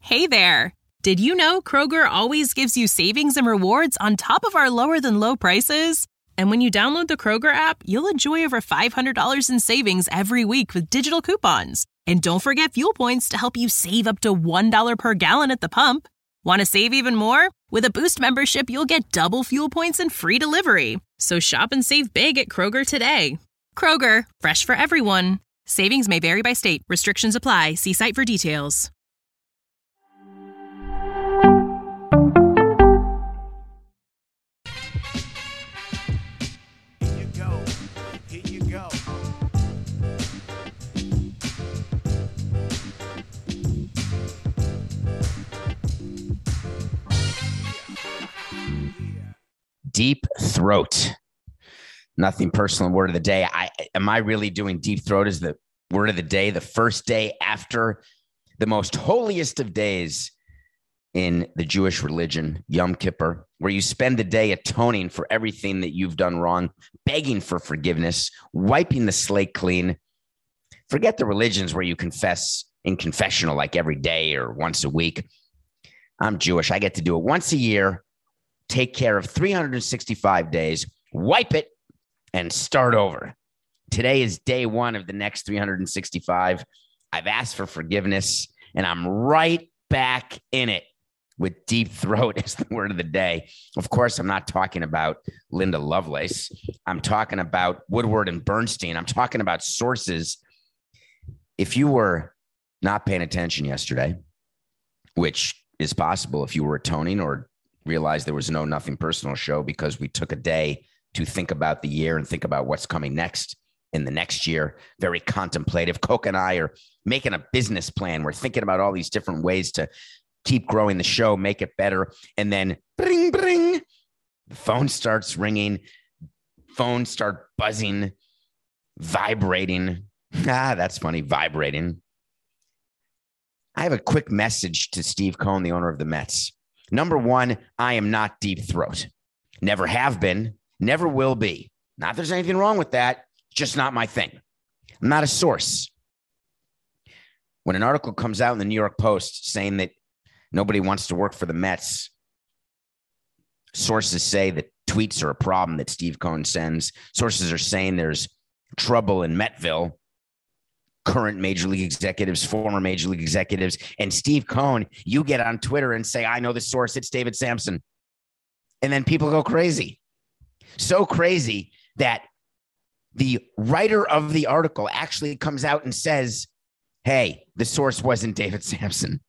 Hey there! Did you know Kroger always gives you savings and rewards on top of our lower-than-low prices? And when you download the Kroger app, you'll enjoy over $500 in savings every week with digital coupons. And don't forget fuel points to help you save up to $1 per gallon at the pump. Want to save even more? With a Boost membership, you'll get double fuel points and free delivery. So shop and save big at Kroger today. Kroger, fresh for everyone. Savings may vary by state. Restrictions apply. See site for details. Here you go. Deep throat. Nothing personal. Word of the day. Am I really doing deep throat as the word of the day? The first day after the most holiest of days in the Jewish religion, Yom Kippur, where you spend the day atoning for everything that you've done wrong, begging for forgiveness, wiping the slate clean. Forget the religions where you confess in confessional like every day or once a week. I'm Jewish. I get to do it once a year, take care of 365 days, wipe it, and start over. Today is day one of the next 365. I've asked for forgiveness, and I'm right back in it with deep throat as the word of the day. Of course, I'm not talking about Linda Lovelace. I'm talking about Woodward and Bernstein. I'm talking about sources. If you were not paying attention yesterday, which is possible if you were atoning or realized there was no Nothing Personal show because we took a day to think about the year and think about what's coming next in the next year. Very contemplative. Coke and I are making a business plan. We're thinking about all these different ways to keep growing the show, make it better. And then bring, the phone starts ringing, phones start buzzing, vibrating. That's funny. Vibrating. I have a quick message to Steve Cohen, the owner of the Mets. Number one, I am not deep throat. Never have been, never will be. Not that there's anything wrong with that. Just not my thing. I'm not a source. When an article comes out in the New York Post saying that nobody wants to work for the Mets, sources say that tweets are a problem that Steve Cohen sends. Sources are saying there's trouble in Metville. Current major league executives, former major league executives, and Steve Cohen, you get on Twitter and say, I know the source, it's David Samson. And then people go crazy. So crazy that the writer of the article actually comes out and says, hey, the source wasn't David Samson.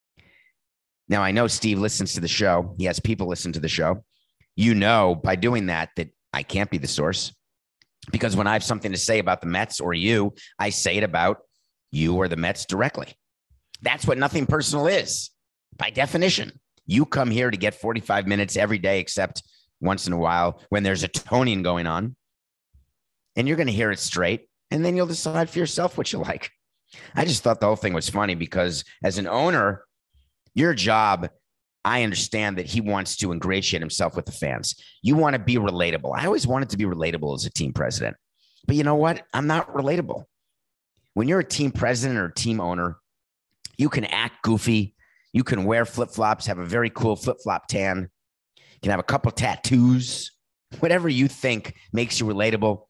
Now, I know Steve listens to the show. He has people listen to the show. You know, by doing that I can't be the source. Because when I have something to say about the Mets or you, I say it about you or the Mets directly. That's what Nothing Personal is. By definition, you come here to get 45 minutes every day, except once in a while when there's atoning going on. And you're going to hear it straight. And then you'll decide for yourself what you like. I just thought the whole thing was funny because as an owner, your job, I understand that he wants to ingratiate himself with the fans. You want to be relatable. I always wanted to be relatable as a team president. But you know what? I'm not relatable. When you're a team president or a team owner, you can act goofy. You can wear flip-flops, have a very cool flip-flop tan. You can have a couple tattoos, whatever you think makes you relatable.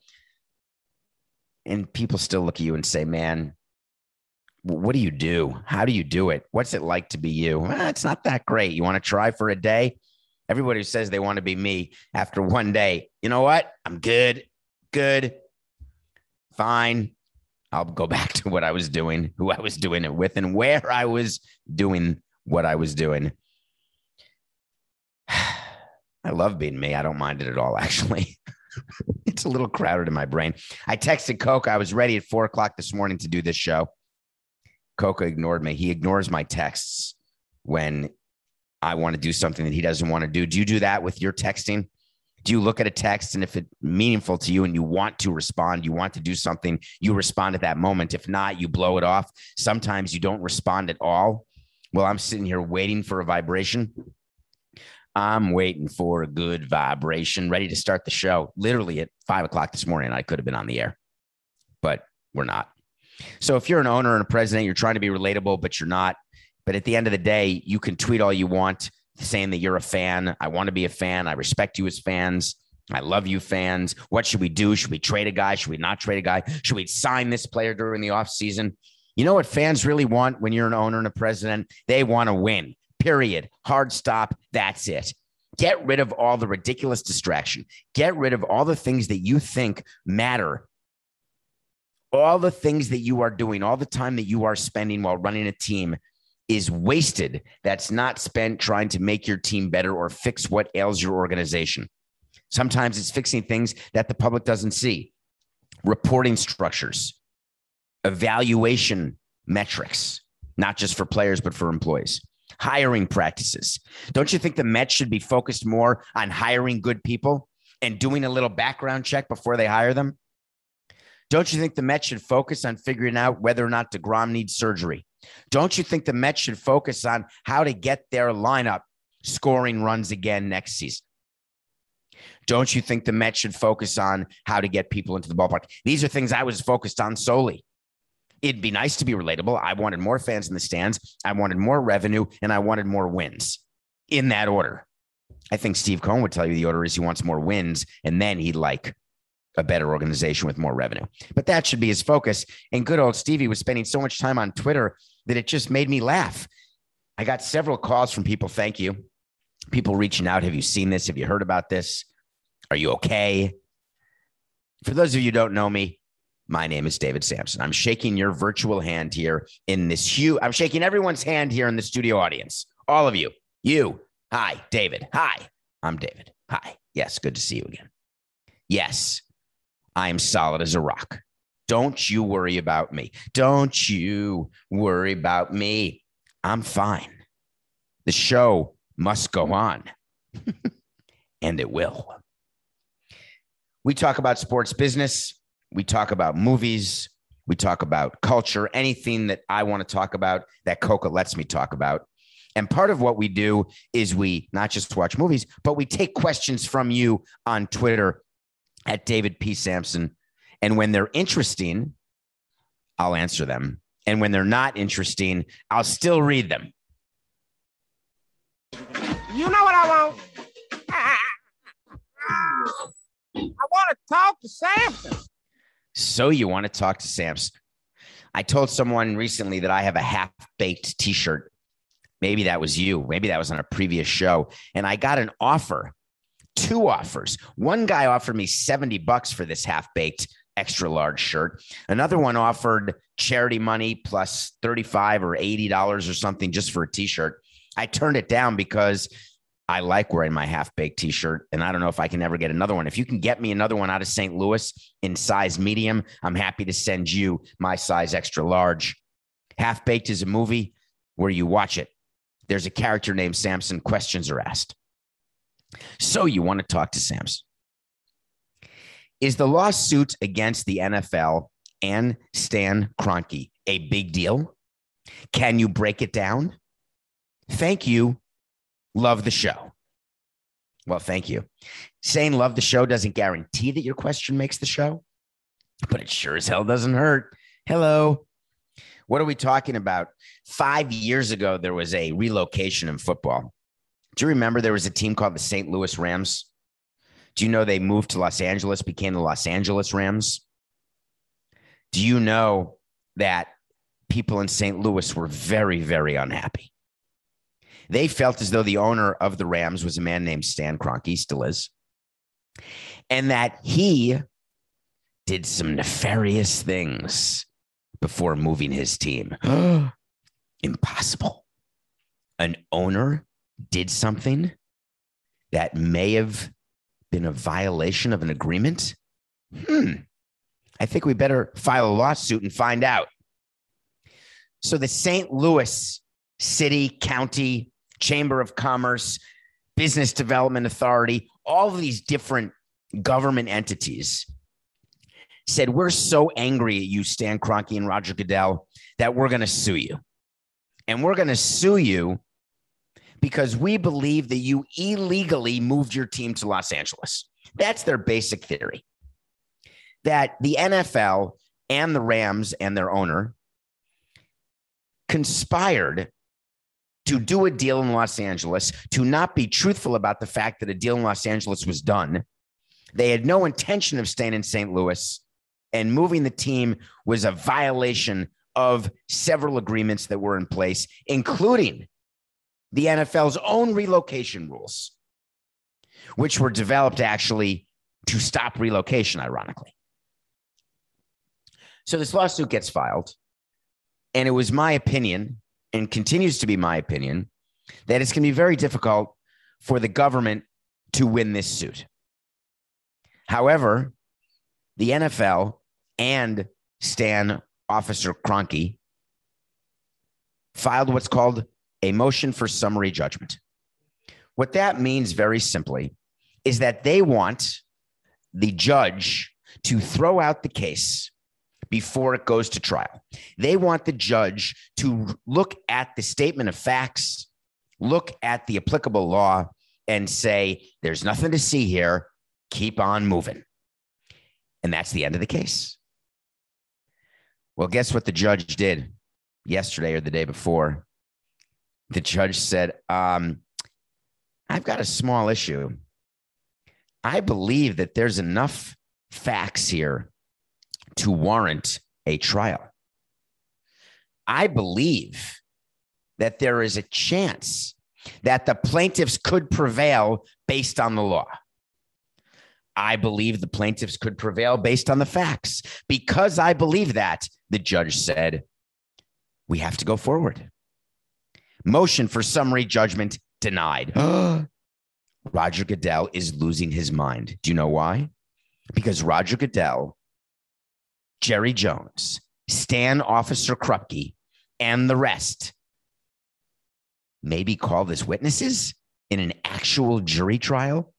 And people still look at you and say, man, what do you do? How do you do it? What's it like to be you? It's not that great. You want to try for a day? Everybody who says they want to be me after one day, you know what? I'm good, fine. I'll go back to what I was doing, who I was doing it with, and where I was doing what I was doing. I love being me. I don't mind it at all, actually. It's a little crowded in my brain. I texted Coke. I was ready at 4:00 this morning to do this show. Coca ignored me. He ignores my texts when I want to do something that he doesn't want to do. Do you do that with your texting? Do you look at a text and if it's meaningful to you and you want to respond, you want to do something, you respond at that moment. If not, you blow it off. Sometimes you don't respond at all. Well, I'm sitting here waiting for a vibration. I'm waiting for a good vibration, ready to start the show. Literally at 5:00 this morning, I could have been on the air, but we're not. So if you're an owner and a president, you're trying to be relatable, but you're not, But at the end of the day, you can tweet all you want saying that you're a fan. I want to be a fan. I respect you as fans. I love you fans. What should we do? Should we trade a guy? Should we not trade a guy? Should we sign this player during the offseason? You know what fans really want when you're an owner and a president? They want to win, period. Hard stop. That's it. Get rid of all the ridiculous distraction. Get rid of all the things that you think matter. All the things that you are doing, all the time that you are spending while running a team is wasted. That's not spent trying to make your team better or fix what ails your organization. Sometimes it's fixing things that the public doesn't see. Reporting structures, evaluation metrics, not just for players, but for employees. Hiring practices. Don't you think the Mets should be focused more on hiring good people and doing a little background check before they hire them? Don't you think the Mets should focus on figuring out whether or not DeGrom needs surgery? Don't you think the Mets should focus on how to get their lineup scoring runs again next season? Don't you think the Mets should focus on how to get people into the ballpark? These are things I was focused on solely. It'd be nice to be relatable. I wanted more fans in the stands. I wanted more revenue, and I wanted more wins in that order. I think Steve Cohen would tell you the order is he wants more wins, and then he'd like a better organization with more revenue. But that should be his focus. And good old Stevie was spending so much time on Twitter that it just made me laugh. I got several calls from people. Thank you. People reaching out. Have you seen this? Have you heard about this? Are you okay? For those of you who don't know me, my name is David Samson. I'm shaking your virtual hand here in this huge, I'm shaking everyone's hand here in the studio audience. All of you. You. Hi, David. Hi, I'm David. Hi. Yes, good to see you again. Yes, I am solid as a rock. Don't you worry about me. Don't you worry about me. I'm fine. The show must go on. And it will. We talk about sports business. We talk about movies. We talk about culture, anything that I want to talk about that Coca lets me talk about. And part of what we do is we not just watch movies, but we take questions from you on Twitter at David P. Samson. And when they're interesting, I'll answer them. And when they're not interesting, I'll still read them. You know what I want? I want to talk to Samson. So you want to talk to Samson. I told someone recently that I have a half-baked t-shirt. Maybe that was you. Maybe that was on a previous show. And I got an offer, 2 offers. One guy offered me $70 for this half-baked extra large shirt. Another one offered charity money plus $35 or $80 or something just for a t-shirt. I turned it down because I like wearing my half-baked t-shirt, and I don't know if I can ever get another one. If you can get me another one out of St. Louis in size medium, I'm happy to send you my size extra large. Half-Baked is a movie where you watch it. There's a character named Samson. Questions are asked. So you want to talk to Samson. Is the lawsuit against the NFL and Stan Kroenke a big deal? Can you break it down? Thank you. Love the show. Well, thank you. Saying love the show doesn't guarantee that your question makes the show, but it sure as hell doesn't hurt. Hello. What are we talking about? 5 years ago, there was a relocation in football. Do you remember there was a team called the St. Louis Rams? Do you know they moved to Los Angeles, became the Los Angeles Rams? Do you know that people in St. Louis were very, very unhappy? They felt as though the owner of the Rams was a man named Stan Kroenke, he still is, and that he did some nefarious things before moving his team. Impossible. An owner did something that may have been a violation of an agreement? I think we better file a lawsuit and find out. So the St. Louis City, County, Chamber of Commerce, Business Development Authority, all of these different government entities said, we're so angry at you, Stan Kroenke and Roger Goodell, that we're going to sue you. And we're going to sue you because we believe that you illegally moved your team to Los Angeles. That's their basic theory. That the NFL and the Rams and their owner conspired to do a deal in Los Angeles, to not be truthful about the fact that a deal in Los Angeles was done. They had no intention of staying in St. Louis, and moving the team was a violation of several agreements that were in place, including the NFL's own relocation rules, which were developed actually to stop relocation, ironically. So this lawsuit gets filed, and it was my opinion, and continues to be my opinion, that it's going to be very difficult for the government to win this suit. However, the NFL and Stan Officer Kroenke filed what's called a motion for summary judgment. What that means very simply is that they want the judge to throw out the case before it goes to trial. They want the judge to look at the statement of facts, look at the applicable law, and say, there's nothing to see here. Keep on moving. And that's the end of the case. Well, guess what the judge did yesterday or the day before? The judge said, I've got a small issue. I believe that there's enough facts here to warrant a trial. I believe that there is a chance that the plaintiffs could prevail based on the law. I believe the plaintiffs could prevail based on the facts. Because I believe that, the judge said, we have to go forward. Motion for summary judgment denied. Roger Goodell is losing his mind. Do you know why? Because Roger Goodell, Jerry Jones, Stan Officer Kroenke, and the rest maybe called as witnesses in an actual jury trial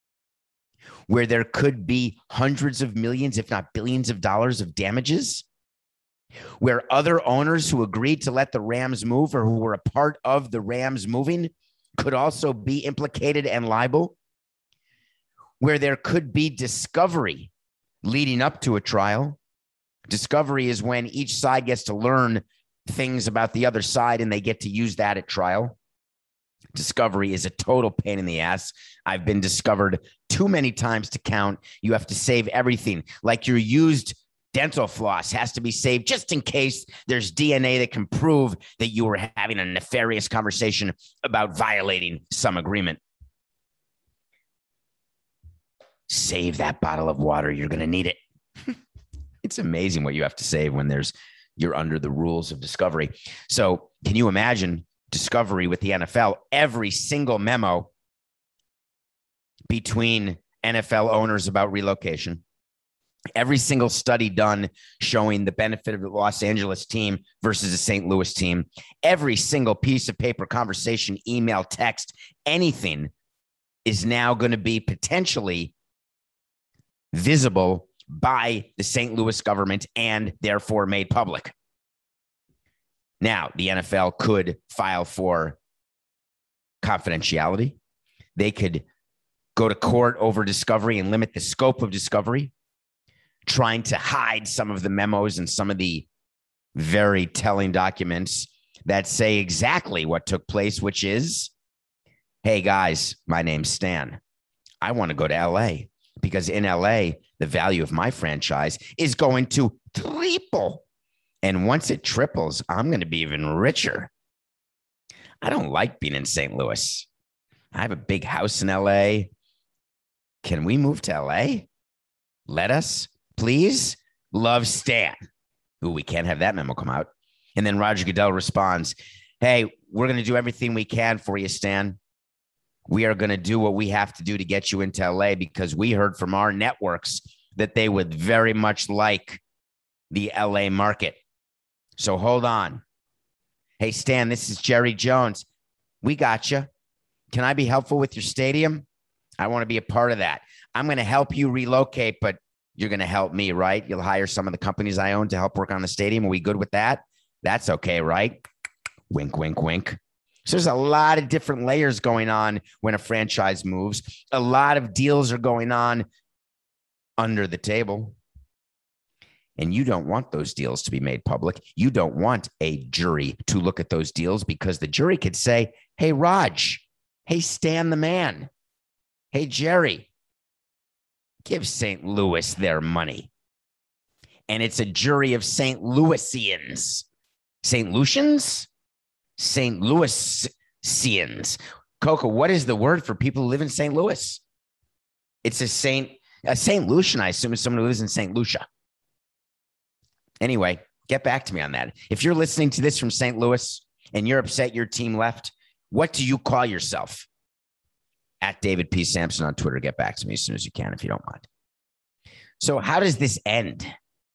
where there could be hundreds of millions, if not billions of dollars of damages, where other owners who agreed to let the Rams move or who were a part of the Rams moving could also be implicated and liable, where there could be discovery leading up to a trial. Discovery is when each side gets to learn things about the other side and they get to use that at trial. Discovery is a total pain in the ass. I've been discovered too many times to count. You have to save everything. Like your used dental floss has to be saved just in case there's DNA that can prove that you were having a nefarious conversation about violating some agreement. Save that bottle of water. You're going to need it. It's amazing what you have to save when you're under the rules of discovery. So can you imagine discovery with the NFL? Every single memo between NFL owners about relocation, every single study done showing the benefit of the Los Angeles team versus the St. Louis team, every single piece of paper, conversation, email, text, anything is now going to be potentially visible by the St. Louis government and therefore made public. Now, the NFL could file for confidentiality. They could go to court over discovery and limit the scope of discovery, trying to hide some of the memos and some of the very telling documents that say exactly what took place, which is, hey, guys, my name's Stan. I want to go to L.A. because in L.A., the value of my franchise is going to triple. And once it triples, I'm going to be even richer. I don't like being in St. Louis. I have a big house in L.A. Can we move to L.A.? Let us, please. Love, Stan. Ooh, we can't have that memo come out. And then Roger Goodell responds, hey, we're going to do everything we can for you, Stan. We are going to do what we have to do to get you into LA because we heard from our networks that they would very much like the LA market. So hold on. Hey, Stan, this is Jerry Jones. We got you. Can I be helpful with your stadium? I want to be a part of that. I'm going to help you relocate, but you're going to help me, right? You'll hire some of the companies I own to help work on the stadium. Are we good with that? That's okay, right? Wink, wink, wink. So there's a lot of different layers going on when a franchise moves. A lot of deals are going on under the table. And you don't want those deals to be made public. You don't want a jury to look at those deals because the jury could say, hey, Raj, hey, Stan the man, hey, Jerry, give St. Louis their money. And it's a jury of St. Louisians. St. Lucians? St. Louisians. Coco, what is the word for people who live in St. Louis? It's a St. Lucian, I assume, is someone who lives in St. Lucia. Anyway, get back to me on that. If you're listening to this from St. Louis and you're upset your team left, what do you call yourself? At David P. Sampson on Twitter. Get back to me as soon as you can, if you don't mind. So how does this end?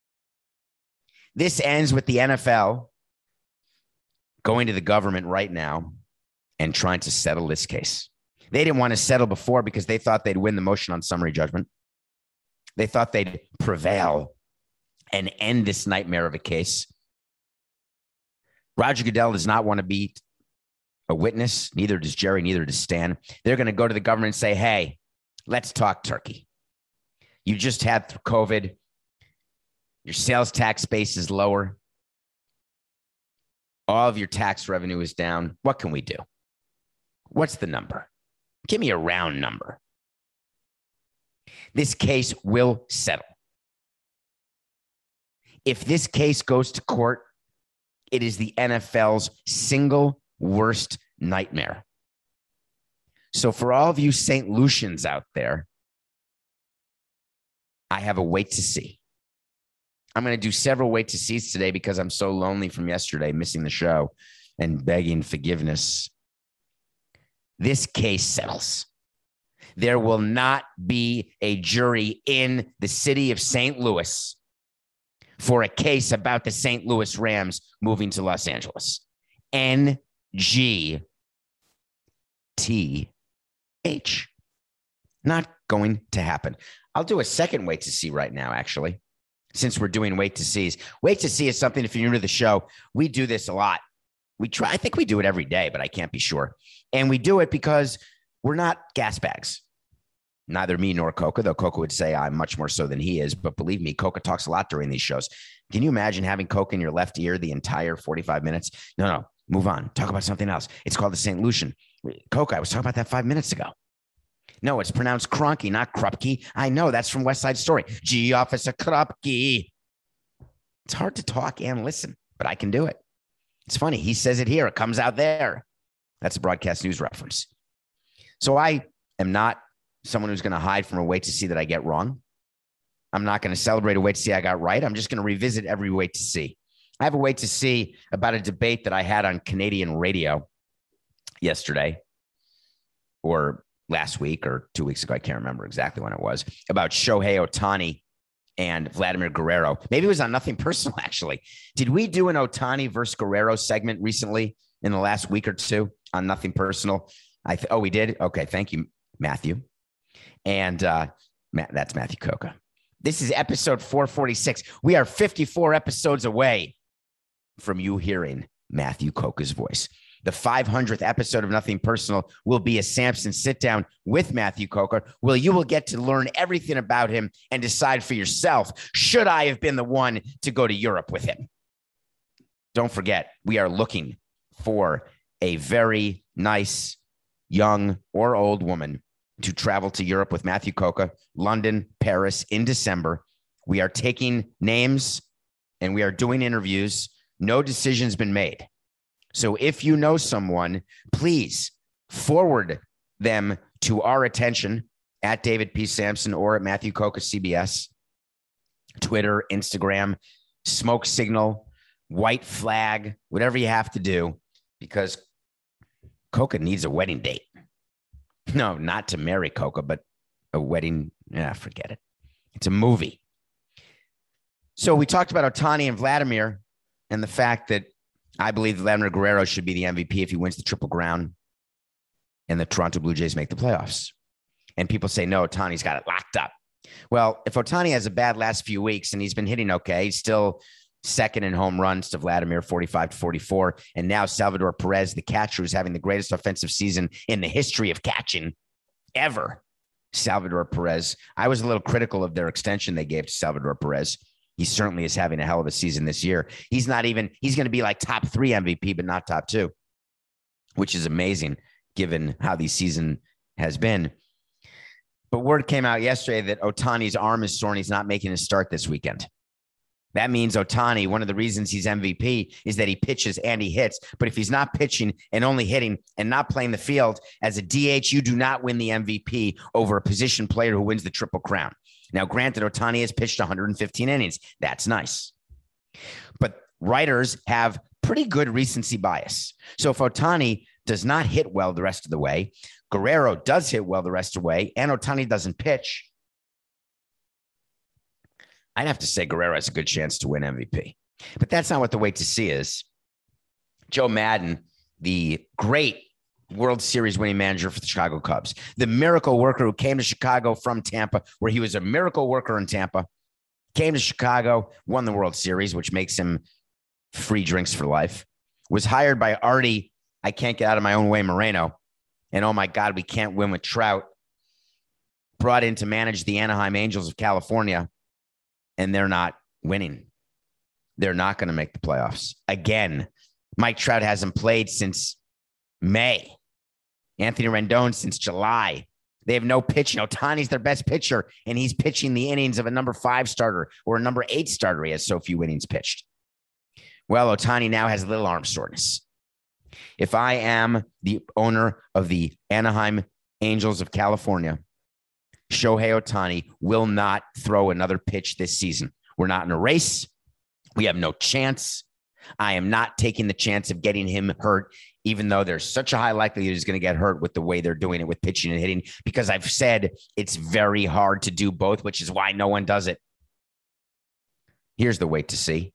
This ends with the NFL going to the government right now and trying to settle this case. They didn't want to settle before because they thought they'd win the motion on summary judgment. They thought they'd prevail and end this nightmare of a case. Roger Goodell does not want to be a witness. Neither does Jerry, neither does Stan. They're going to go to the government and say, hey, let's talk turkey. You just had COVID. Your sales tax base is lower. All of your tax revenue is down. What can we do? What's the number? Give me a round number. This case will settle. If this case goes to court, it is the NFL's single worst nightmare. So for all of you St. Lucians out there, I have a wait to see. I'm going to do several wait to sees today because I'm so lonely from yesterday, missing the show and begging forgiveness. This case settles. There will not be a jury in the city of St. Louis for a case about the St. Louis Rams moving to Los Angeles. NGTH. Not going to happen. I'll do a second wait to see right now, actually, since we're doing wait to sees. Wait to see is something, if you're new to the show, we do this a lot. I think we do it every day, but I can't be sure. And we do it because we're not gas bags. Neither me nor Coca, though Coca would say I'm much more so than he is. But believe me, Coca talks a lot during these shows. Can you imagine having Coca in your left ear the entire 45 minutes? No, move on. Talk about something else. It's called the St. Lucian. Coca, I was talking about that 5 minutes ago. No, it's pronounced Cronky, not Krupke. I know, that's from West Side Story. Gee, Officer Krupke. It's hard to talk and listen, but I can do it. It's funny. He says it here. It comes out there. That's a broadcast news reference. So I am not someone who's going to hide from a wait to see that I get wrong. I'm not going to celebrate a wait to see I got right. I'm just going to revisit every wait to see. I have a wait to see about a debate that I had on Canadian radio yesterday or last week or 2 weeks ago. I can't remember exactly when it was, about Shohei Ohtani and Vladimir Guerrero. Maybe it was on Nothing Personal, actually. Did we do an Ohtani versus Guerrero segment recently in the last week or two on Nothing Personal? We did? Okay, thank you, Matthew. And that's Matthew Coca. This is episode 446. We are 54 episodes away from you hearing Matthew Coca's voice. The 500th episode of Nothing Personal will be a Sampson sit down with Matthew Coca, where you will get to learn everything about him and decide for yourself, should I have been the one to go to Europe with him? Don't forget, we are looking for a very nice, young or old woman to travel to Europe with Matthew Coca, London, Paris in December. We are taking names and we are doing interviews. No decision's been made. So if you know someone, please forward them to our attention at David P. Sampson or at Matthew Coca CBS, Twitter, Instagram, smoke signal, white flag, whatever you have to do, because Coca needs a wedding date. No, not to marry Coca, but a wedding. Yeah, forget it. It's a movie. So we talked about Ohtani and Vladimir and the fact that I believe Vladimir Guerrero should be the MVP if he wins the Triple Crown and the Toronto Blue Jays make the playoffs. And people say, no, Ohtani's got it locked up. Well, if Ohtani has a bad last few weeks and he's been hitting okay, he's still second in home runs to Vladimir, 45-44. And now Salvador Perez, the catcher, who's having the greatest offensive season in the history of catching ever. Salvador Perez. I was a little critical of their extension they gave to Salvador Perez. He certainly is having a hell of a season this year. He's going to be like top 3 MVP, but not top 2, which is amazing given how the season has been. But word came out yesterday that Ohtani's arm is sore and he's not making a start this weekend. That means Ohtani, one of the reasons he's MVP is that he pitches and he hits. But if he's not pitching and only hitting and not playing the field as a DH, you do not win the MVP over a position player who wins the Triple Crown. Now, granted, Ohtani has pitched 115 innings. That's nice. But writers have pretty good recency bias. So if Ohtani does not hit well the rest of the way, Guerrero does hit well the rest of the way, and Ohtani doesn't pitch, I'd have to say Guerrero has a good chance to win MVP. But that's not what the wait to see is. Joe Maddon, the great World Series winning manager for the Chicago Cubs, the miracle worker who came to Chicago from Tampa, where he was a miracle worker in Tampa, came to Chicago, won the World Series, which makes him free drinks for life, was hired by Artie, I can't get out of my own way, Moreno, and oh my God, we can't win with Trout, brought in to manage the Anaheim Angels of California, and they're not winning. They're not going to make the playoffs. Again, Mike Trout hasn't played since May. Anthony Rendon since July. They have no pitching. Ohtani's their best pitcher, and he's pitching the innings of a number 5 starter or a number 8 starter. He has so few innings pitched. Well, Ohtani now has a little arm soreness. If I am the owner of the Anaheim Angels of California, Shohei Ohtani will not throw another pitch this season. We're not in a race. We have no chance. I am not taking the chance of getting him hurt, even though there's such a high likelihood he's going to get hurt with the way they're doing it with pitching and hitting, because I've said it's very hard to do both, which is why no one does it. Here's the wait to see.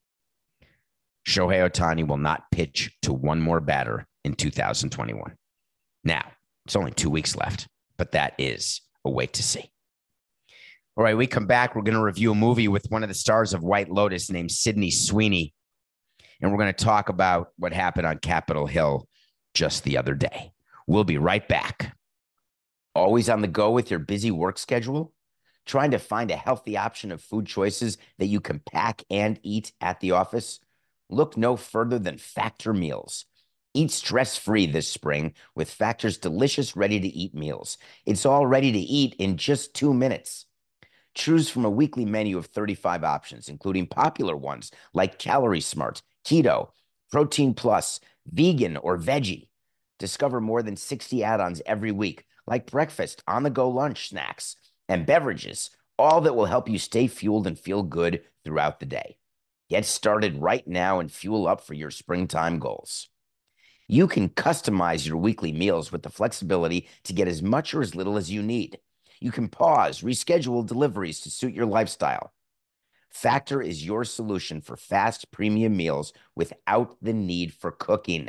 Shohei Ohtani will not pitch to one more batter in 2021. Now, it's only 2 weeks left, but that is a wait to see. All right, we come back. We're going to review a movie with one of the stars of White Lotus named Sydney Sweeney. And we're going to talk about what happened on Capitol Hill just the other day. We'll be right back. Always on the go with your busy work schedule? Trying to find a healthy option of food choices that you can pack and eat at the office? Look no further than Factor Meals. Eat stress-free this spring with Factor's delicious ready-to-eat meals. It's all ready to eat in just 2 minutes. Choose from a weekly menu of 35 options, including popular ones like Calorie Smart, Keto, Protein Plus, Vegan, or Veggie. Discover more than 60 add-ons every week, like breakfast, on-the-go lunch snacks, and beverages, all that will help you stay fueled and feel good throughout the day. Get started right now and fuel up for your springtime goals. You can customize your weekly meals with the flexibility to get as much or as little as you need. You can pause, reschedule deliveries to suit your lifestyle. Factor is your solution for fast premium meals without the need for cooking.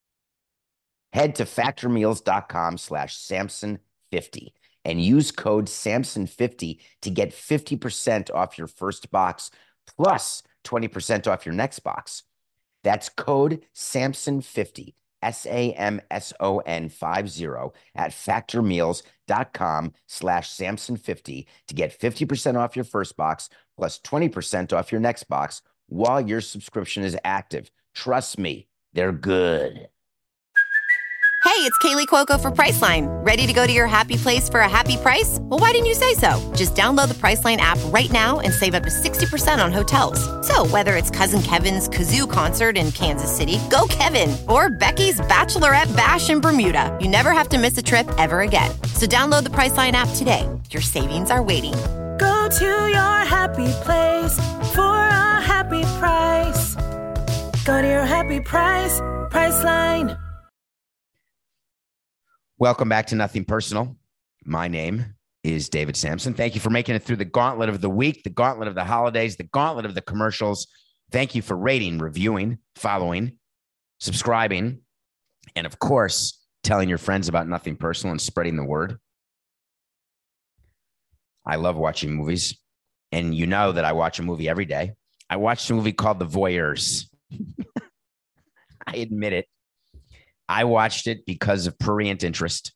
Head to factormeals.com/Samson50 and use code Samson50 to get 50% off your first box plus 20% off your next box. That's code Samson50, SAMSON50 at factormeals.com/Samson50 to get 50% off your first box plus 20% off your next box while your subscription is active. Trust me, they're good. Hey, it's Kaylee Cuoco for Priceline. Ready to go to your happy place for a happy price? Well, why didn't you say so? Just download the Priceline app right now and save up to 60% on hotels. So whether it's Cousin Kevin's Kazoo Concert in Kansas City, go Kevin, or Becky's Bachelorette Bash in Bermuda, you never have to miss a trip ever again. So download the Priceline app today. Your savings are waiting. Go to your happy place for a happy price. Go to your happy price, Priceline. Welcome back to Nothing Personal. My name is David Samson. Thank you for making it through the gauntlet of the week, the gauntlet of the holidays, the gauntlet of the commercials. Thank you for rating, reviewing, following, subscribing, and of course, telling your friends about Nothing Personal and spreading the word. I love watching movies, and you know that I watch a movie every day. I watched a movie called The Voyeurs. I admit it. I watched it because of prurient interest.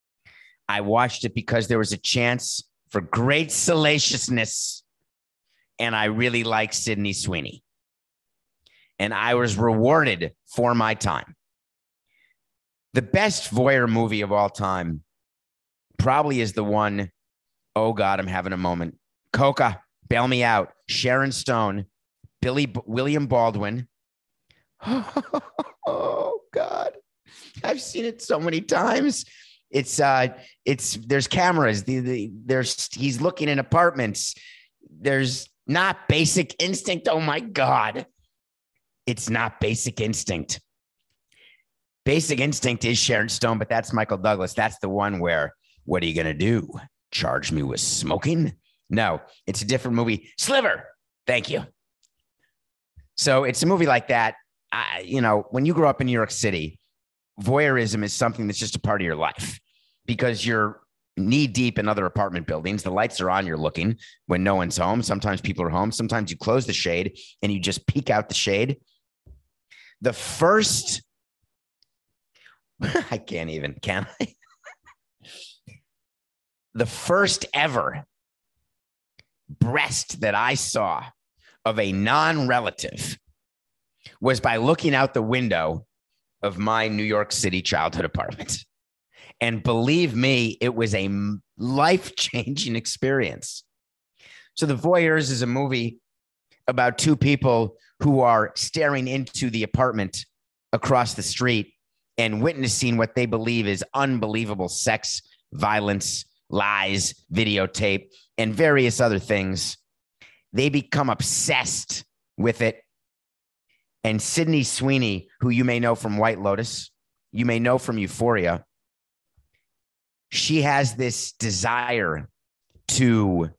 I watched it because there was a chance for great salaciousness and I really like Sydney Sweeney. And I was rewarded for my time. The best voyeur movie of all time probably is the one, oh God, I'm having a moment. Coca, bail me out. Sharon Stone, William Baldwin. Oh God, I've seen it so many times. It's there's cameras. He's looking in apartments. There's not Basic Instinct. Oh my God, it's not Basic Instinct. Basic Instinct is Sharon Stone, but that's Michael Douglas. That's the one where, what are you gonna do? Charge me with smoking? No, it's a different movie. Sliver. Thank you. So it's a movie like that. When you grow up in New York City, voyeurism is something that's just a part of your life because you're knee deep in other apartment buildings. The lights are on. You're looking when no one's home. Sometimes people are home. Sometimes you close the shade and you just peek out the shade. The first, I can't even, can I? The first ever breast that I saw of a non-relative was by looking out the window of my New York City childhood apartment. And believe me, it was a life-changing experience. So The Voyeurs is a movie about two people who are staring into the apartment across the street and witnessing what they believe is unbelievable sex, violence, lies, videotape, and various other things. They become obsessed with it. And Sydney Sweeney, who you may know from White Lotus, you may know from Euphoria, she has this desire to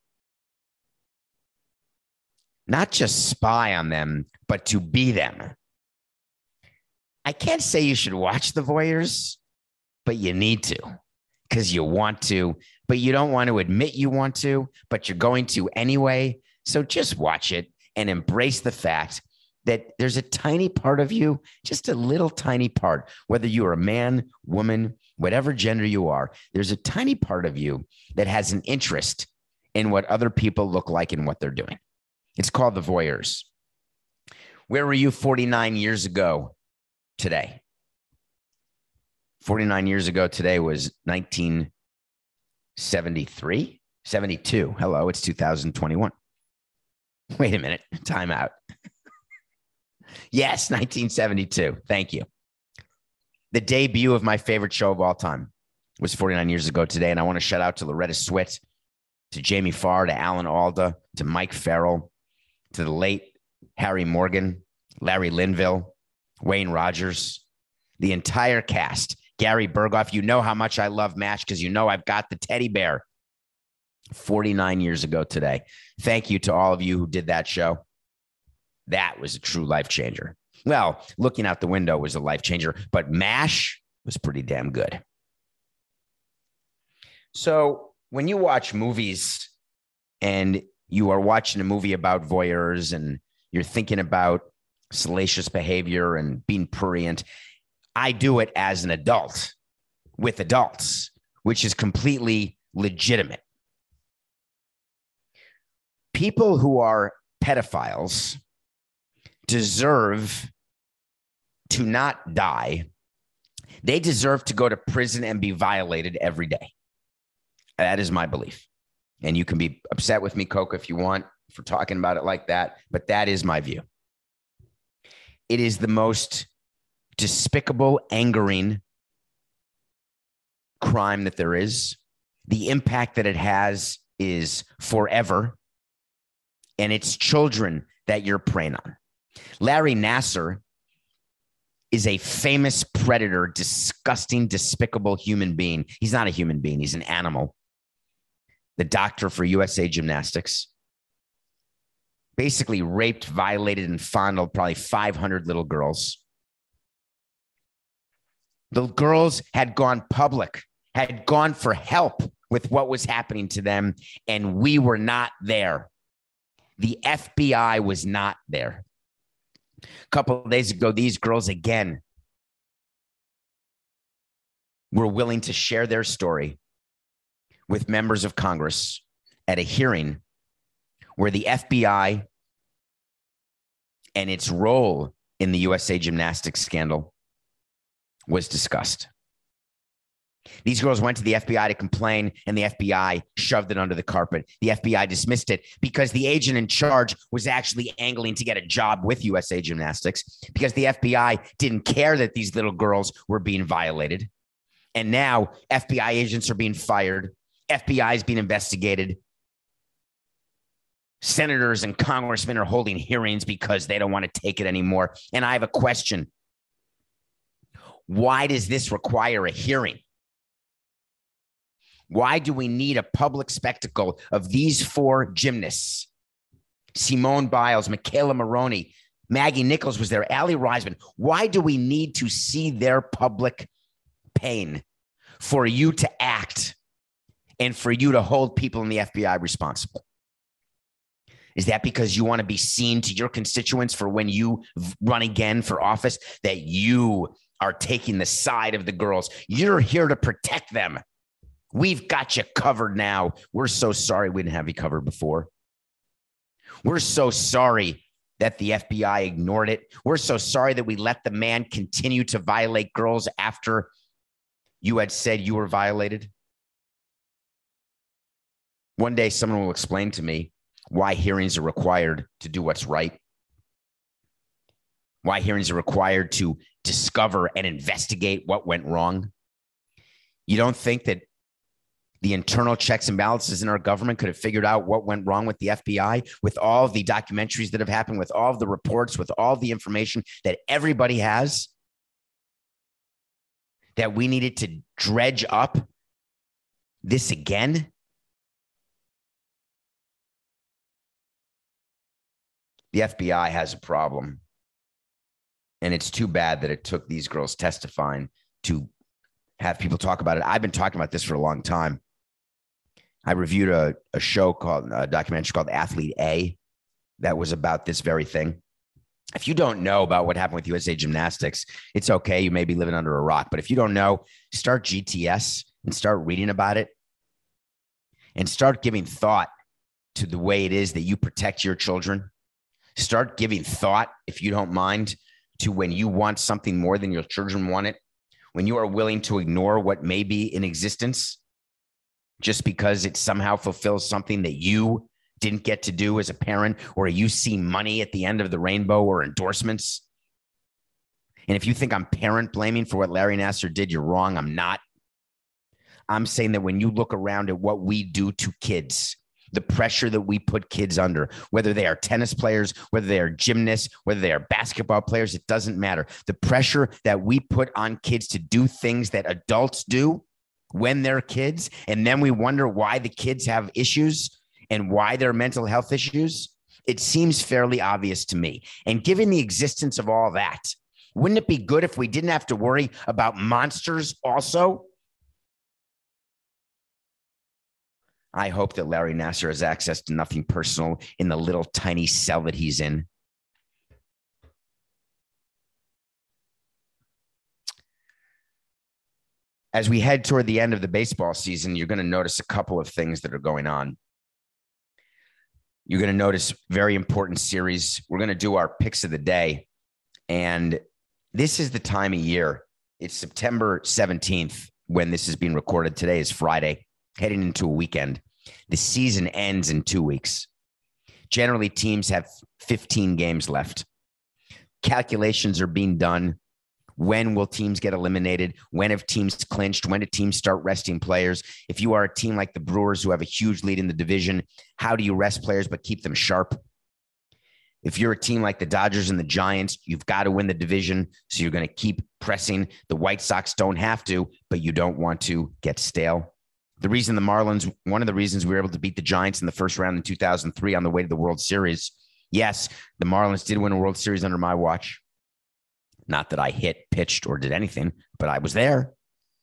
not just spy on them, but to be them. I can't say you should watch The Voyeurs, but you need to because you want to, but you don't want to admit you want to, but you're going to anyway. So just watch it and embrace the fact that there's a tiny part of you, just a little tiny part, whether you are a man, woman, whatever gender you are, there's a tiny part of you that has an interest in what other people look like and what they're doing. It's called The Voyeurs. Where were you 49 years ago today? 49 years ago today was 1973, 72. Hello, it's 2021. Wait a minute, time out. Yes, 1972. Thank you. The debut of my favorite show of all time was 49 years ago today. And I want to shout out to Loretta Swit, to Jamie Farr, to Alan Alda, to Mike Farrell, to the late Harry Morgan, Larry Linville, Wayne Rogers, the entire cast, Gary Berghoff. You know how much I love MASH because you know I've got the teddy bear. 49 years ago today. Thank you to all of you who did that show. That was a true life changer. Well, looking out the window was a life changer, but MASH was pretty damn good. So when you watch movies and you are watching a movie about voyeurs and you're thinking about salacious behavior and being prurient, I do it as an adult with adults, which is completely legitimate. People who are pedophiles deserve to not die. They deserve to go to prison and be violated every day. That is my belief. And you can be upset with me, Coca, if you want, for talking about it like that, but that is my view. It is the most despicable, angering crime that there is. The impact that it has is forever. And it's children that you're preying on. Larry Nassar is a famous predator, disgusting, despicable human being. He's not a human being. He's an animal. The doctor for USA Gymnastics basically raped, violated, and fondled probably 500 little girls. The girls had gone public, had gone for help with what was happening to them, and we were not there. The FBI was not there. A couple of days ago, these girls again were willing to share their story with members of Congress at a hearing where the FBI and its role in the USA Gymnastics scandal was discussed. These girls went to the FBI to complain, and the FBI shoved it under the carpet. The FBI dismissed it because the agent in charge was actually angling to get a job with USA Gymnastics, because the FBI didn't care that these little girls were being violated. And now FBI agents are being fired. FBI is being investigated. Senators and congressmen are holding hearings because they don't want to take it anymore. And I have a question. Why does this require a hearing? Why do we need a public spectacle of these four gymnasts? Simone Biles, Michaela Maroney, Maggie Nichols was there, Allie Reisman. Why do we need to see their public pain for you to act and for you to hold people in the FBI responsible? Is that because you want to be seen to your constituents for when you run again for office, that you are taking the side of the girls? You're here to protect them. We've got you covered now. We're so sorry we didn't have you covered before. We're so sorry that the FBI ignored it. We're so sorry that we let the man continue to violate girls after you had said you were violated. One day someone will explain to me why hearings are required to do what's right. Why hearings are required to discover and investigate what went wrong. You don't think that the internal checks and balances in our government could have figured out what went wrong with the FBI, with all the documentaries that have happened, with all the reports, with all the information that everybody has, that we needed to dredge up this again? The FBI has a problem, and it's too bad that it took these girls testifying to have people talk about it. I've been talking about this for a long time. I reviewed a documentary called Athlete A that was about this very thing. If you don't know about what happened with USA Gymnastics, it's okay. You may be living under a rock, but if you don't know, start GTS and start reading about it and start giving thought to the way it is that you protect your children. Start giving thought, if you don't mind, to when you want something more than your children want it, when you are willing to ignore what may be in existence just because it somehow fulfills something that you didn't get to do as a parent, or you see money at the end of the rainbow or endorsements. And if you think I'm parent blaming for what Larry Nassar did, you're wrong. I'm not. I'm saying that when you look around at what we do to kids, the pressure that we put kids under, whether they are tennis players, whether they are gymnasts, whether they are basketball players, it doesn't matter. The pressure that we put on kids to do things that adults do when they're kids, and then we wonder why the kids have issues and why they're mental health issues, it seems fairly obvious to me. And given the existence of all that, wouldn't it be good if we didn't have to worry about monsters also? I hope that Larry Nassar has access to nothing personal in the little tiny cell that he's in. As we head toward the end of the baseball season, you're going to notice a couple of things that are going on. You're going to notice very important series. We're going to do our picks of the day. And this is the time of year. It's September 17th when this is being recorded. Today is Friday, heading into a weekend. The season ends in 2 weeks. Generally, teams have 15 games left. Calculations are being done. When will teams get eliminated? When have teams clinched? When do teams start resting players? If you are a team like the Brewers who have a huge lead in the division, how do you rest players but keep them sharp? If you're a team like the Dodgers and the Giants, you've got to win the division, so you're going to keep pressing. The White Sox don't have to, but you don't want to get stale. The reason the Marlins, one of the reasons we were able to beat the Giants in the first round in 2003 on the way to the World Series, yes, the Marlins did win a World Series under my watch. Not that I hit, pitched, or did anything, but I was there.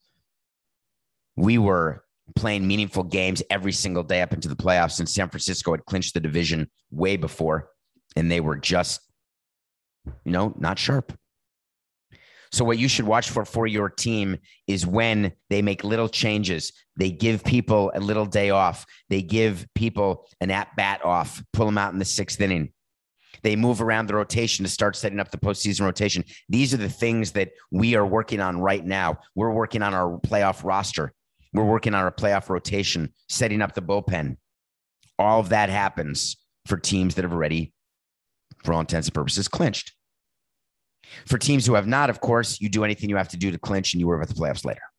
We were playing meaningful games every single day up into the playoffs, and San Francisco had clinched the division way before, and they were just, not sharp. So what you should watch for your team is when they make little changes. They give people a little day off. They give people an at-bat off, pull them out in the 6th inning. They move around the rotation to start setting up the postseason rotation. These are the things that we are working on right now. We're working on our playoff roster. We're working on our playoff rotation, setting up the bullpen. All of that happens for teams that have already, for all intents and purposes, clinched. For teams who have not, of course, you do anything you have to do to clinch and you worry about the playoffs later.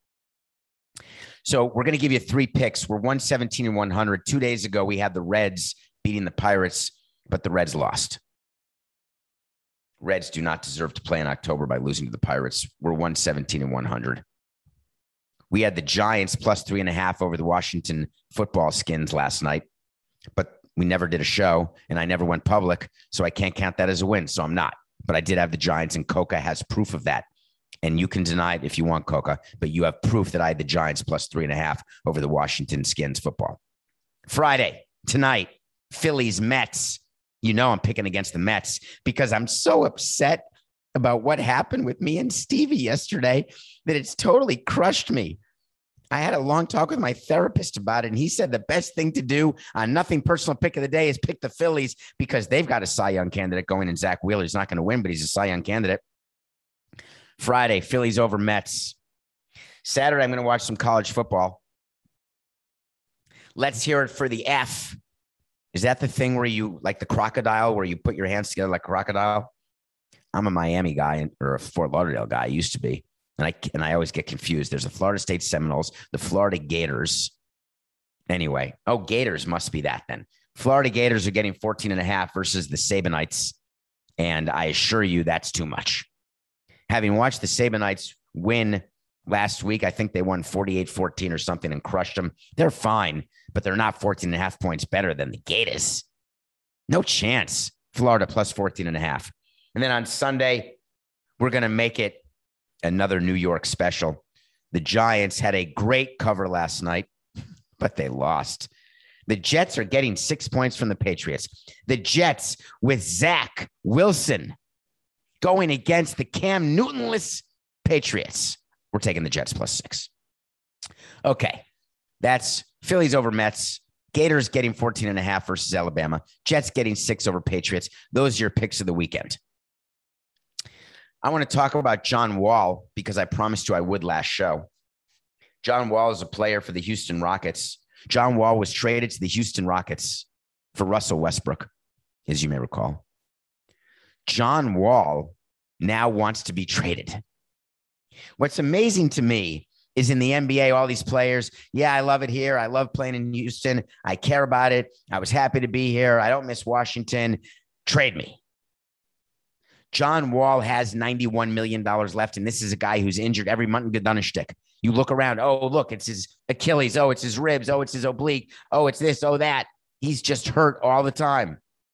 So we're going to give you 3 picks. We're 117 and 100. 2 days ago, we had the Reds beating the Pirates, but the Reds lost. Reds do not deserve to play in October by losing to the Pirates. We're 117 and 100. We had the Giants plus 3.5 over the Washington football Skins last night, but we never did a show and I never went public. So I can't count that as a win. So I'm not. But I did have the Giants, and Coca has proof of that. And you can deny it if you want, Coca, but you have proof that I had the Giants plus 3.5 over the Washington Skins football. Friday, tonight, Phillies, Mets. You know I'm picking against the Mets because I'm so upset about what happened with me and Stevie yesterday that it's totally crushed me. I had a long talk with my therapist about it, and he said the best thing to do on Nothing Personal Pick of the Day is pick the Phillies because they've got a Cy Young candidate going, and Zach Wheeler's not going to win, but he's a Cy Young candidate. Friday, Phillies over Mets. Saturday, I'm going to watch some college football. Let's hear it for the F. Is that the thing where you, like the crocodile, where you put your hands together like a crocodile? I'm a Miami guy or a Fort Lauderdale guy. I used to be. And I always get confused. There's the Florida State Seminoles, the Florida Gators. Anyway, Gators must be that then. Florida Gators are getting 14.5 versus the Sabanites. And I assure you that's too much. Having watched the Sabanites win last week, I think they won 48-14 or something and crushed them. They're fine, but they're not 14.5 points better than the Gators. No chance. Florida plus 14.5. And then on Sunday, we're going to make it another New York special. The Giants had a great cover last night, but they lost. The Jets are getting 6 points from the Patriots. The Jets with Zach Wilson going against the Cam Newton-less Patriots. We're taking the Jets plus 6. Okay, that's Phillies over Mets. Gators getting 14.5 versus Alabama. Jets getting 6 over Patriots. Those are your picks of the weekend. I want to talk about John Wall because I promised you I would last show. John Wall is a player for the Houston Rockets. John Wall was traded to the Houston Rockets for Russell Westbrook, as you may recall. John Wall now wants to be traded. What's amazing to me is in the NBA, all these players, yeah, I love it here. I love playing in Houston. I care about it. I was happy to be here. I don't miss Washington. Trade me. John Wall has $91 million left, and this is a guy who's injured every Martin Gdonishtik. You look around, oh, look, it's his Achilles. Oh, it's his ribs. Oh, it's his oblique. Oh, it's this, oh, that. He's just hurt all the time.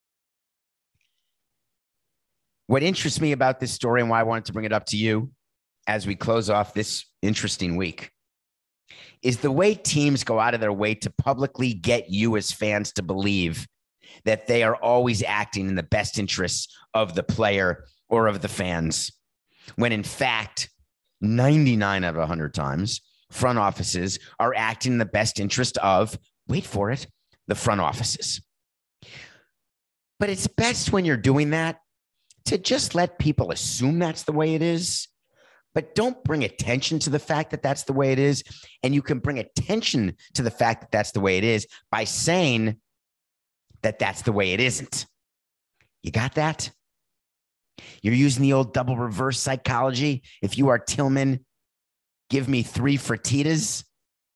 What interests me about this story and why I wanted to bring it up to you as we close off this interesting week is the way teams go out of their way to publicly get you as fans to believe that they are always acting in the best interests of the player or of the fans, when in fact, 99 out of 100 times, front offices are acting in the best interest of, wait for it, the front offices. But it's best when you're doing that to just let people assume that's the way it is, but don't bring attention to the fact that that's the way it is. And you can bring attention to the fact that that's the way it is by saying that that's the way it isn't. You got that? You're using the old double reverse psychology. If you are Tillman, give me 3 Fertitas.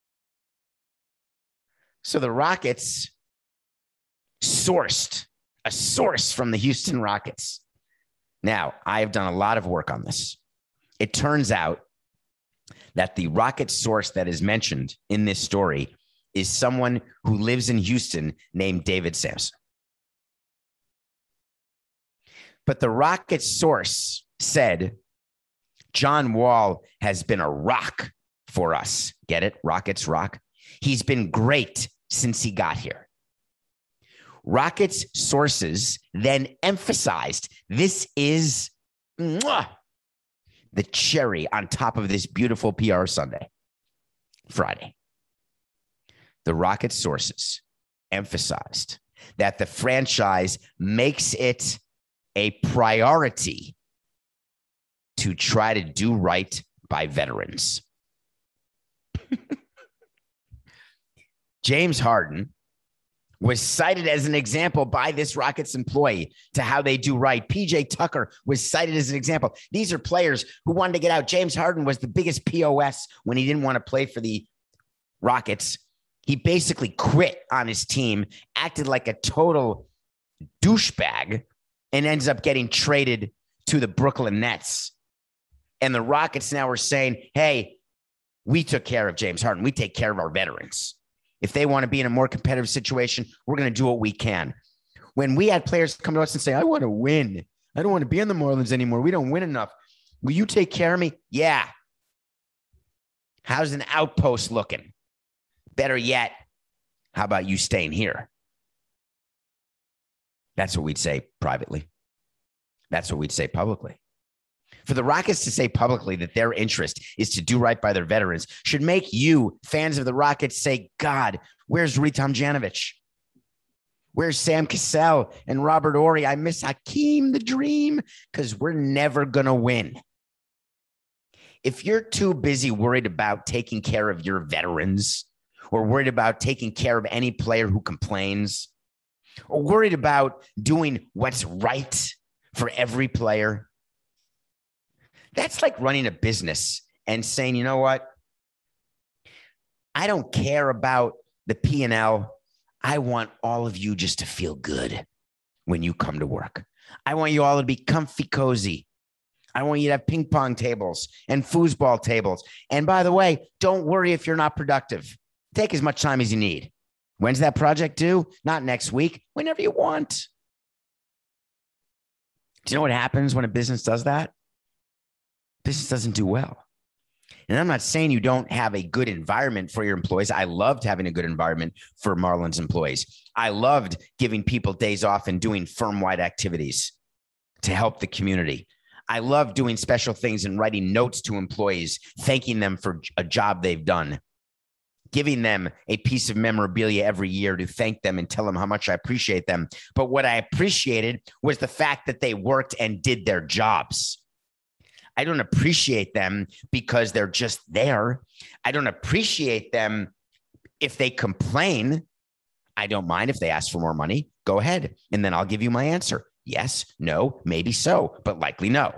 So the Rockets sourced a source from the Houston Rockets. Now, I've done a lot of work on this. It turns out that the Rocket source that is mentioned in this story is someone who lives in Houston named David Sampson. But the Rocket source said, John Wall has been a rock for us. Get it? Rockets rock. He's been great since he got here. Rockets sources then emphasized this is the cherry on top of this beautiful PR Sunday, Friday, the Rockets sources emphasized that the franchise makes it a priority to try to do right by veterans. James Harden was cited as an example by this Rockets employee to how they do right. PJ Tucker was cited as an example. These are players who wanted to get out. James Harden was the biggest POS when he didn't want to play for the Rockets. He basically quit on his team, acted like a total douchebag, and ends up getting traded to the Brooklyn Nets. And the Rockets now are saying, hey, we took care of James Harden. We take care of our veterans. If they want to be in a more competitive situation, we're going to do what we can. When we had players come to us and say, I want to win. I don't want to be in the Marlins anymore. We don't win enough. Will you take care of me? Yeah. How's an outpost looking? Better yet, how about you staying here? That's what we'd say privately. That's what we'd say publicly. For the Rockets to say publicly that their interest is to do right by their veterans should make you, fans of the Rockets, say, God, where's Rudy Tomjanovich? Where's Sam Cassell and Robert Horry? I miss Hakeem the Dream, because we're never going to win. If you're too busy worried about taking care of your veterans, or worried about taking care of any player who complains, or worried about doing what's right for every player, that's like running a business and saying, you know what? I don't care about the P&L. I want all of you just to feel good when you come to work. I want you all to be comfy, cozy. I want you to have ping pong tables and foosball tables. And by the way, don't worry if you're not productive. Take as much time as you need. When's that project due? Not next week, whenever you want. Do you know what happens when a business does that? Business doesn't do well. And I'm not saying you don't have a good environment for your employees. I loved having a good environment for Marlins employees. I loved giving people days off and doing firm-wide activities to help the community. I love doing special things and writing notes to employees, thanking them for a job they've done, giving them a piece of memorabilia every year to thank them and tell them how much I appreciate them. But what I appreciated was the fact that they worked and did their jobs. I don't appreciate them because they're just there. I don't appreciate them if they complain. I don't mind if they ask for more money. Go ahead. And then I'll give you my answer. Yes, no, maybe so, but likely no.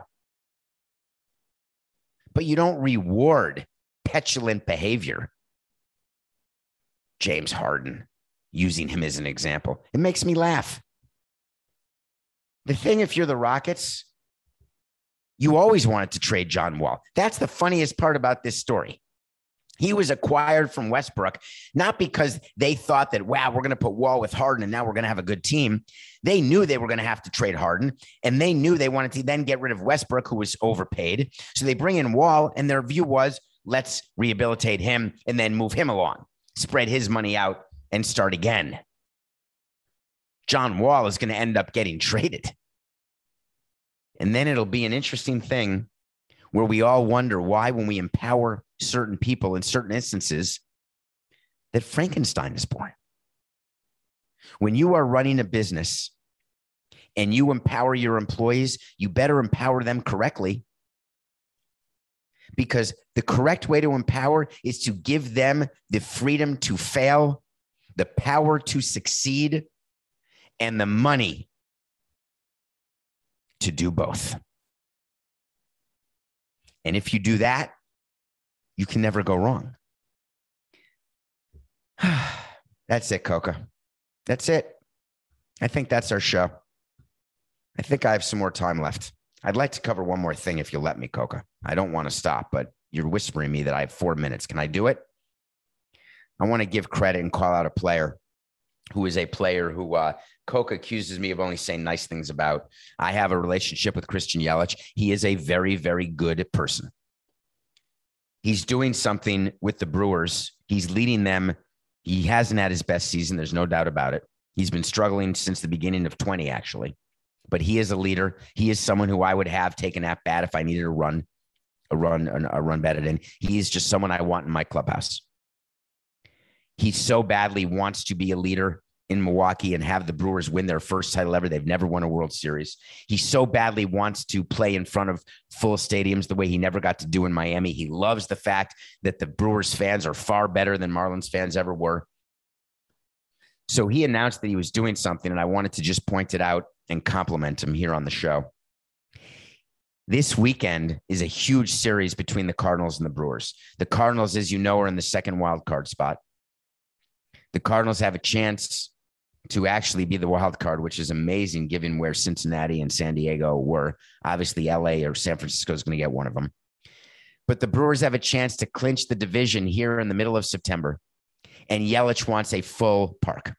But you don't reward petulant behavior. James Harden, using him as an example. It makes me laugh. The thing, if you're the Rockets, you always wanted to trade John Wall. That's the funniest part about this story. He was acquired from Westbrook, not because they thought that, wow, we're going to put Wall with Harden and now we're going to have a good team. They knew they were going to have to trade Harden, and they knew they wanted to then get rid of Westbrook, who was overpaid. So they bring in Wall, and their view was, let's rehabilitate him and then move him along, spread his money out and start again. John Wall is going to end up getting traded. And then it'll be an interesting thing where we all wonder why, when we empower certain people in certain instances, that Frankenstein is born. When you are running a business and you empower your employees, you better empower them correctly, because the correct way to empower is to give them the freedom to fail, the power to succeed, and the money to do both. And if you do that, you can never go wrong. That's it, Coca. That's it. I think that's our show. I think I have some more time left. I'd like to cover one more thing if you'll let me, Coca. I don't want to stop, but you're whispering me that I have 4 minutes. Can I do it? I want to give credit and call out a player who is a player who Coca accuses me of only saying nice things about. I have a relationship with Christian Yelich. He is a very, very good person. He's doing something with the Brewers. He's leading them. He hasn't had his best season. There's no doubt about it. He's been struggling since the beginning of 20, actually. But he is a leader. He is someone who I would have taken at bat if I needed a run. a run batted in. He's just someone I want in my clubhouse. He so badly wants to be a leader in Milwaukee and have the Brewers win their first title ever. They've never won a World Series. He so badly wants to play in front of full stadiums the way he never got to do in Miami. He loves the fact that the Brewers fans are far better than Marlins fans ever were. So he announced that he was doing something, and I wanted to just point it out and compliment him here on the show. This weekend is a huge series between the Cardinals and the Brewers. The Cardinals, as you know, are in the second wild card spot. The Cardinals have a chance to actually be the wild card, which is amazing given where Cincinnati and San Diego were. Obviously, LA or San Francisco is going to get one of them. But the Brewers have a chance to clinch the division here in the middle of September. And Yelich wants a full park.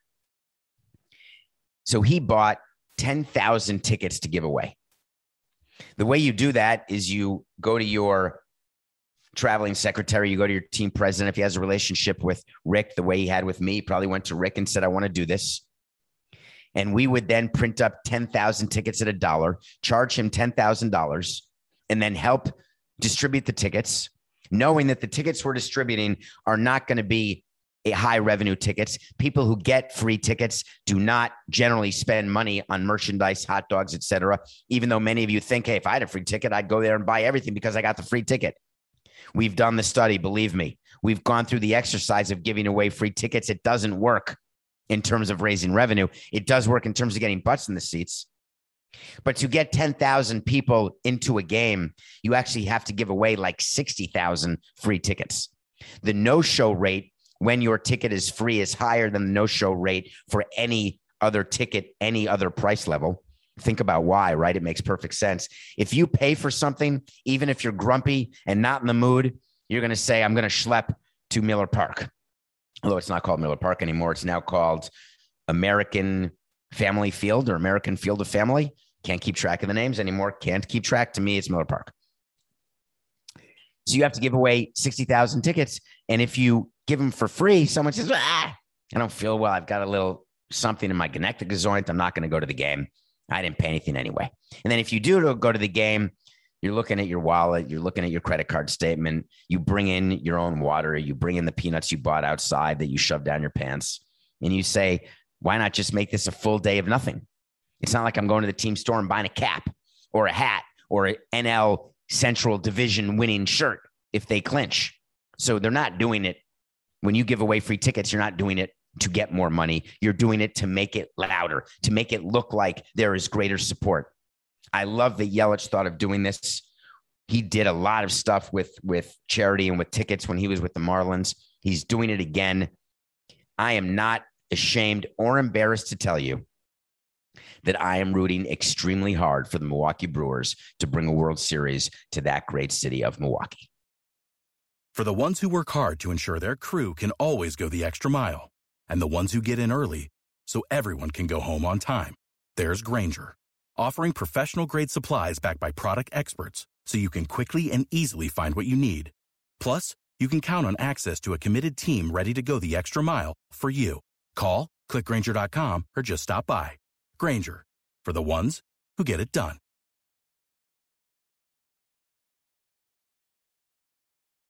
So he bought 10,000 tickets to give away. The way you do that is you go to your traveling secretary, you go to your team president. If he has a relationship with Rick, the way he had with me, he probably went to Rick and said, I want to do this. And we would then print up 10,000 tickets at $1, charge him $10,000, and then help distribute the tickets, knowing that the tickets we're distributing are not going to be high revenue tickets. People who get free tickets do not generally spend money on merchandise, hot dogs, etc. Even though many of you think, hey, if I had a free ticket, I'd go there and buy everything because I got the free ticket. We've done the study. Believe me, we've gone through the exercise of giving away free tickets. It doesn't work in terms of raising revenue. It does work in terms of getting butts in the seats. But to get 10,000 people into a game, you actually have to give away like 60,000 free tickets. The no-show rate when your ticket is free is higher than the no-show rate for any other ticket, any other price level. Think about why, right? It makes perfect sense. If you pay for something, even if you're grumpy and not in the mood, you're going to say, I'm going to schlep to Miller Park. Although it's not called Miller Park anymore. It's now called American Family Field or American Field of Family. Can't keep track of the names anymore. Can't keep track. To me, it's Miller Park. So you have to give away 60,000 tickets. And if you give them for free, someone says, I don't feel well. I've got a little something in my gonectica joint. I'm not going to go to the game. I didn't pay anything anyway. And then if you do go to the game, you're looking at your wallet, you're looking at your credit card statement, you bring in your own water, you bring in the peanuts you bought outside that you shoved down your pants, and you say, why not just make this a full day of nothing? It's not like I'm going to the team store and buying a cap or a hat or an NL Central Division winning shirt if they clinch. So they're not doing it. When you give away free tickets, you're not doing it to get more money. You're doing it to make it louder, to make it look like there is greater support. I love that Yelich thought of doing this. He did a lot of stuff with charity and with tickets when he was with the Marlins. He's doing it again. I am not ashamed or embarrassed to tell you that I am rooting extremely hard for the Milwaukee Brewers to bring a World Series to that great city of Milwaukee. For the ones who work hard to ensure their crew can always go the extra mile, and the ones who get in early so everyone can go home on time, there's Grainger, offering professional-grade supplies backed by product experts so you can quickly and easily find what you need. Plus, you can count on access to a committed team ready to go the extra mile for you. Call, click Grainger.com, or just stop by. Grainger, for the ones who get it done.